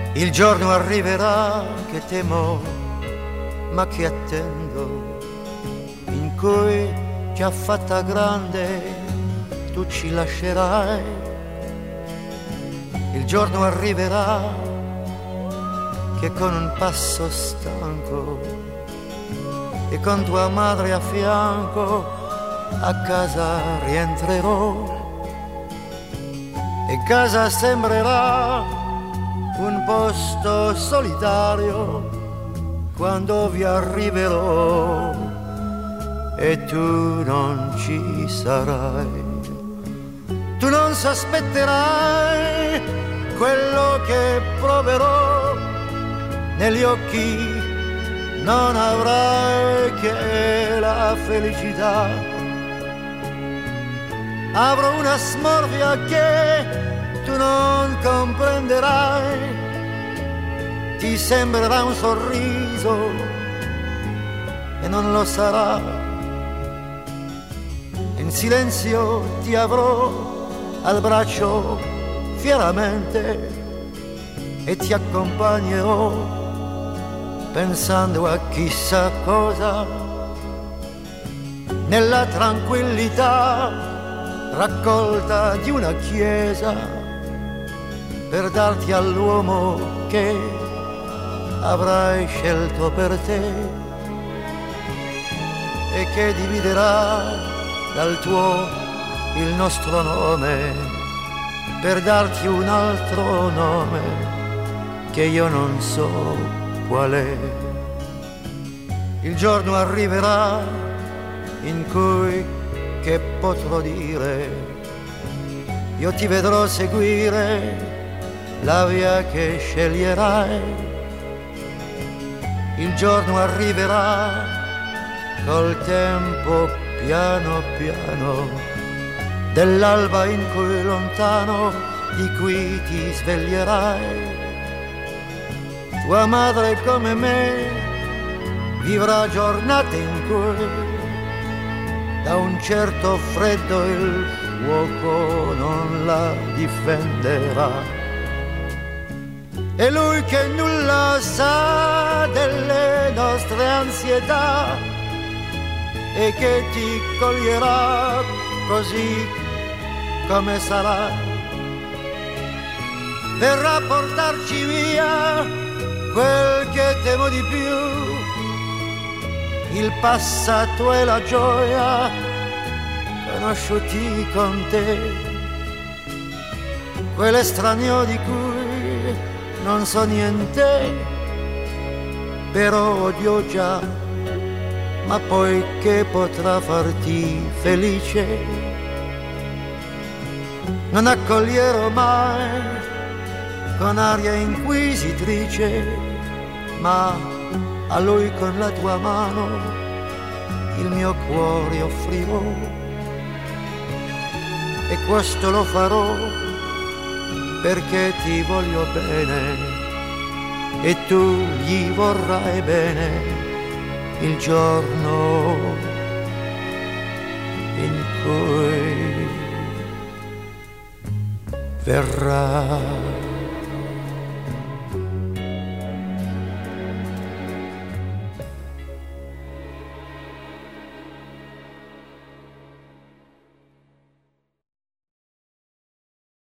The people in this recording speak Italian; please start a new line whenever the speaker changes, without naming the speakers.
Il giorno arriverà che temo, ma che attendo, in cui già fatta grande tu ci lascerai. Il giorno arriverà che con un passo stanco e con tua madre a fianco a casa rientrerò, e casa sembrerà un posto solitario quando vi arriverò e tu non ci sarai. Tu non sospetterai quello che proverò, negli occhi non avrai che la felicità. Avrò una smorfia che tu non comprenderai, ti sembrerà un sorriso e non lo sarà. In silenzio ti avrò al braccio fieramente e ti accompagnerò pensando a chissà cosa, nella tranquillità raccolta di una chiesa, per darti all'uomo che avrai scelto per te e che dividerà dal tuo il nostro nome, per darti un altro nome che io non so qual è. Il giorno arriverà in cui che potrò dire, io ti vedrò seguire la via che sceglierai. Il giorno arriverà col tempo piano piano dell'alba in cui lontano di qui ti sveglierai. Tua madre come me vivrà giornate in cui da un certo freddo il fuoco non la difenderà. E lui che nulla sa delle nostre ansietà e che ti coglierà così come sarà, verrà a portarci via quel che temo di più, il passato e la gioia conosciuti con te, quell'estraneo di cui non so niente, però odio già, ma poi che potrà farti felice? Non accoglierò mai con aria inquisitrice, ma a lui con la tua mano il mio cuore offrirò, e questo lo farò perché ti voglio bene e tu gli vorrai bene il giorno in cui verrà.